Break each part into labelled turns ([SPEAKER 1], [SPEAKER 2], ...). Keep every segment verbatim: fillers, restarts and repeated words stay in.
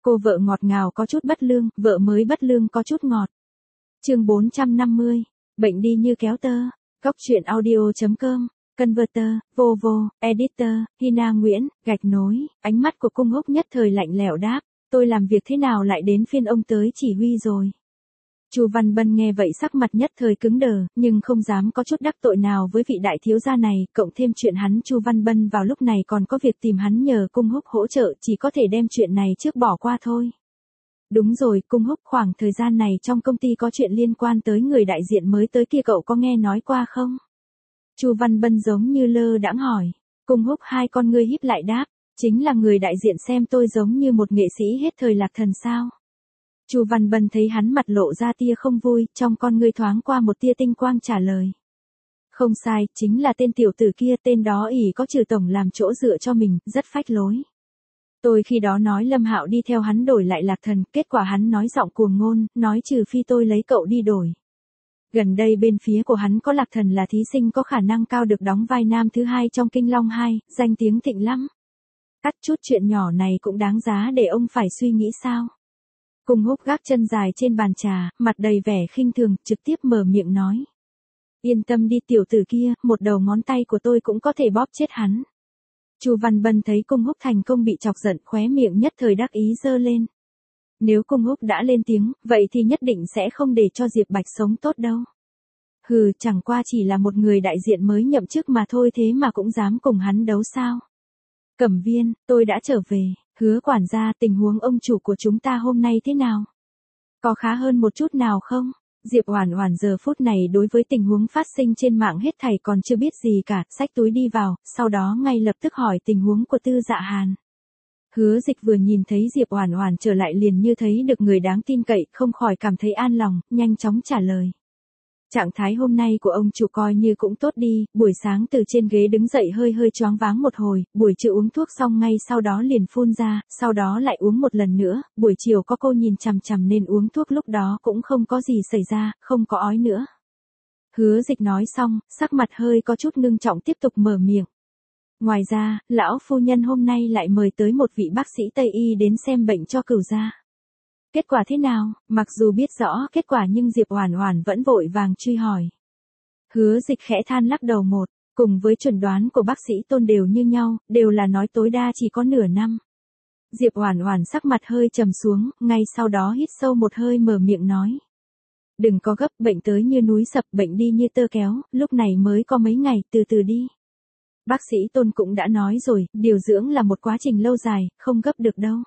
[SPEAKER 1] Cô vợ ngọt ngào có chút bất lương, vợ mới bất lương có chút ngọt. Chương bốn trăm năm mươi. Bệnh đi như kéo tơ. Cóc truyện audio chấm com. Converter, Vovo, Editor, Hina Nguyễn, gạch nối. Ánh mắt của Cung Húc nhất thời lạnh lẽo đáp. Tôi làm việc thế nào lại đến phiên ông tới chỉ huy rồi. Chu Văn Bân nghe vậy sắc mặt nhất thời cứng đờ, nhưng không dám có chút đắc tội nào với vị đại thiếu gia này, cộng thêm chuyện hắn Chu Văn Bân vào lúc này còn có việc tìm hắn nhờ Cung Húc hỗ trợ, chỉ có thể đem chuyện này trước bỏ qua thôi. Đúng rồi, Cung Húc, khoảng thời gian này trong công ty có chuyện liên quan tới người đại diện mới tới kia cậu có nghe nói qua không? Chu Văn Bân giống như lơ đãng hỏi. Cung Húc hai con ngươi híp lại đáp, chính là người đại diện xem tôi giống như một nghệ sĩ hết thời lạc thần sao? Chu Văn Bân thấy hắn mặt lộ ra tia không vui, trong con ngươi thoáng qua một tia tinh quang trả lời. Không sai, chính là tên tiểu tử kia, tên đó ỷ có Trừ tổng làm chỗ dựa cho mình, rất phách lối. Tôi khi đó nói Lâm Hạo đi theo hắn đổi lại lạc thần, kết quả hắn nói giọng cuồng ngôn, nói trừ phi tôi lấy cậu đi đổi. Gần đây bên phía của hắn có lạc thần là thí sinh có khả năng cao được đóng vai nam thứ hai trong Kinh Long hai, danh tiếng thịnh lắm. Cắt chút chuyện nhỏ này cũng đáng giá để ông phải suy nghĩ sao? Cung Húc gác chân dài trên bàn trà, mặt đầy vẻ khinh thường, trực tiếp mở miệng nói. Yên tâm đi tiểu tử kia, một đầu ngón tay của tôi cũng có thể bóp chết hắn. Chu Văn Bân thấy Cung Húc thành công bị chọc giận, khóe miệng nhất thời đắc ý giơ lên. Nếu Cung Húc đã lên tiếng, vậy thì nhất định sẽ không để cho Diệp Bạch sống tốt đâu. Hừ, chẳng qua chỉ là một người đại diện mới nhậm chức mà thôi, thế mà cũng dám cùng hắn đấu sao? Cẩm Viên, tôi đã trở về. Hứa quản gia, tình huống ông chủ của chúng ta hôm nay thế nào? Có khá hơn một chút nào không? Diệp Oản Oản giờ phút này đối với tình huống phát sinh trên mạng hết thảy còn chưa biết gì cả, xách túi đi vào, sau đó ngay lập tức hỏi tình huống của Tư Dạ Hàn. Hứa Dịch vừa nhìn thấy Diệp Oản Oản trở lại liền như thấy được người đáng tin cậy, không khỏi cảm thấy an lòng, nhanh chóng trả lời. Trạng thái hôm nay của ông chủ coi như cũng tốt đi, buổi sáng từ trên ghế đứng dậy hơi hơi choáng váng một hồi, buổi trưa uống thuốc xong ngay sau đó liền phun ra, sau đó lại uống một lần nữa, buổi chiều có cô nhìn chằm chằm nên uống thuốc lúc đó cũng không có gì xảy ra, không có ói nữa. Hứa Dịch nói xong, sắc mặt hơi có chút ngưng trọng tiếp tục mở miệng. Ngoài ra, lão phu nhân hôm nay lại mời tới một vị bác sĩ Tây y đến xem bệnh cho Cửu gia. Kết quả thế nào? Mặc dù biết rõ kết quả nhưng Diệp Oản Oản vẫn vội vàng truy hỏi. Hứa Dịch khẽ than lắc đầu một, cùng với chuẩn đoán của bác sĩ Tôn đều như nhau, đều là nói tối đa chỉ có nửa năm. Diệp Oản Oản sắc mặt hơi trầm xuống, ngay sau đó hít sâu một hơi mở miệng nói. Đừng có gấp, bệnh tới như núi sập, bệnh đi như tơ kéo, lúc này mới có mấy ngày, từ từ đi. Bác sĩ Tôn cũng đã nói rồi, điều dưỡng là một quá trình lâu dài, không gấp được đâu.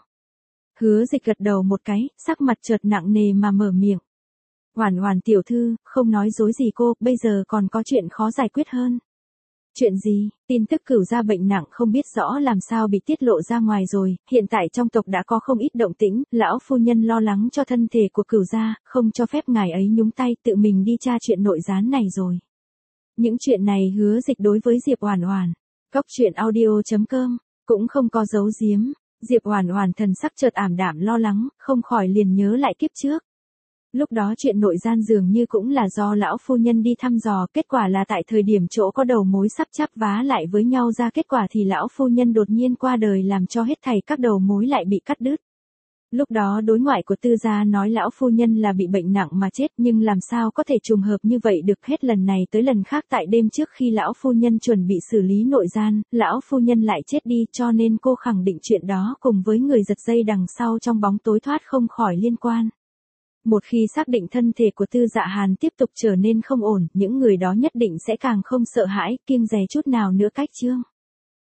[SPEAKER 1] Hứa Dịch gật đầu một cái, sắc mặt chợt nặng nề mà mở miệng. Oản Oản tiểu thư, không nói dối gì cô, bây giờ còn có chuyện khó giải quyết hơn. Chuyện gì? Tin tức Cửu gia bệnh nặng không biết rõ làm sao bị tiết lộ ra ngoài rồi, hiện tại trong tộc đã có không ít động tĩnh, lão phu nhân lo lắng cho thân thể của Cửu gia, không cho phép ngài ấy nhúng tay, tự mình đi tra chuyện nội gián này rồi. Những chuyện này Hứa Dịch đối với Diệp Oản Oản, cóc truyện audio chấm com, cũng không có giấu giếm. Diệp Oản Oản thần sắc chợt ảm đạm lo lắng, không khỏi liền nhớ lại kiếp trước. Lúc đó chuyện nội gian dường như cũng là do lão phu nhân đi thăm dò, kết quả là tại thời điểm chỗ có đầu mối sắp chắp vá lại với nhau ra kết quả thì lão phu nhân đột nhiên qua đời làm cho hết thảy các đầu mối lại bị cắt đứt. Lúc đó đối ngoại của Tư gia nói lão phu nhân là bị bệnh nặng mà chết, nhưng làm sao có thể trùng hợp như vậy được, hết lần này tới lần khác tại đêm trước khi lão phu nhân chuẩn bị xử lý nội gian, lão phu nhân lại chết đi, cho nên cô khẳng định chuyện đó cùng với người giật dây đằng sau trong bóng tối thoát không khỏi liên quan. Một khi xác định thân thể của Tư Dạ Hàn tiếp tục trở nên không ổn, những người đó nhất định sẽ càng không sợ hãi, kiêng dè chút nào nữa cách chương.